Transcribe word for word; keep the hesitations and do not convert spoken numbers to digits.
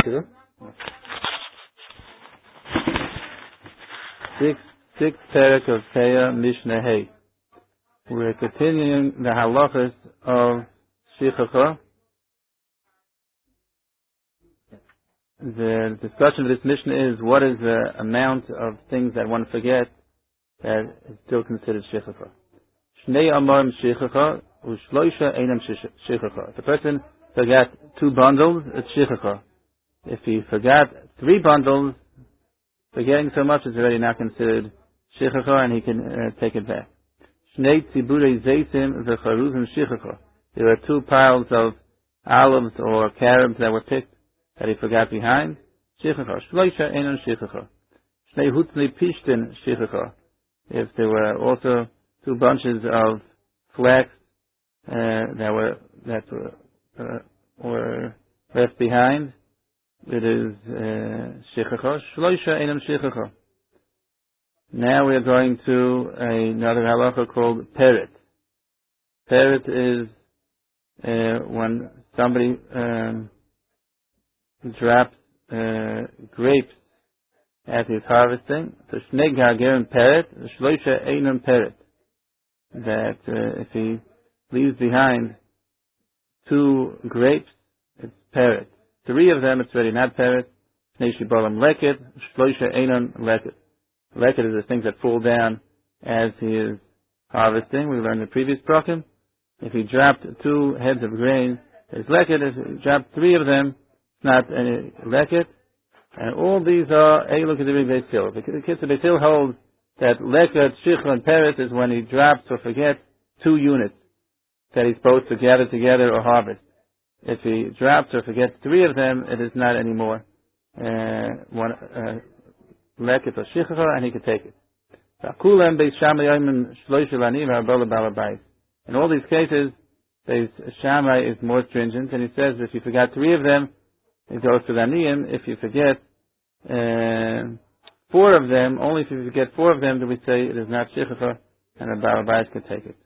Shiva. Six, sixth parak of Peah Mishnah Hey. We're continuing the halachas of Shichacha. The discussion of this Mishnah is what is the amount of things that one forgets that is still considered Shichacha. Shnei Amarim Shichacha, Ushloisha Einam Shichacha. If the person forgot two bundles, it's Shichacha. If he forgot three bundles, forgetting so much is already not considered Shichacha, and he can uh, take it back. Shnei Tziburei Zeitim V'charuzim Shichacha. There are two piles of olives or carobs that were picked that he forgot behind. Shichacha. Shloisha Einon Shichacha. Shnei Hutzli Pishtin Shichacha. If there were also two bunches of flax uh, that were that were, uh, were left behind, it is Shichacha. Shloisha Einon Shichacha. Now we are going to another halacha called Peret. Peret is uh, when somebody um, drops uh, grapes as he's harvesting. So Shnei Gargerim Peret, Shloisha Einon Peret. That uh, if he leaves behind two grapes, it's Peret. Three of them, it's already not Peret. Shnei Shibolim Leket, Shloisha Einon Leket. Leket is the things that fall down as he is harvesting. We learned in the previous program. If he dropped two heads of grain, it's leket. If he dropped three of them, it's not any leket. And all these are Eilu Kedivri Beis Hillel. The kids of Beis Hillel hold that leket, shicha, and peret is when he drops or forgets two units that he's supposed to gather together or harvest. If he drops or forgets three of them, it is not anymore uh, one. Uh, leket or shichacha, and he could take it. In all these cases, Beis Shammai is more stringent, and he says if you forgot three of them, it goes to the aniyim. If you forget uh, four of them, only if you forget four of them do we say it is not shichacha, and the balabais can take it.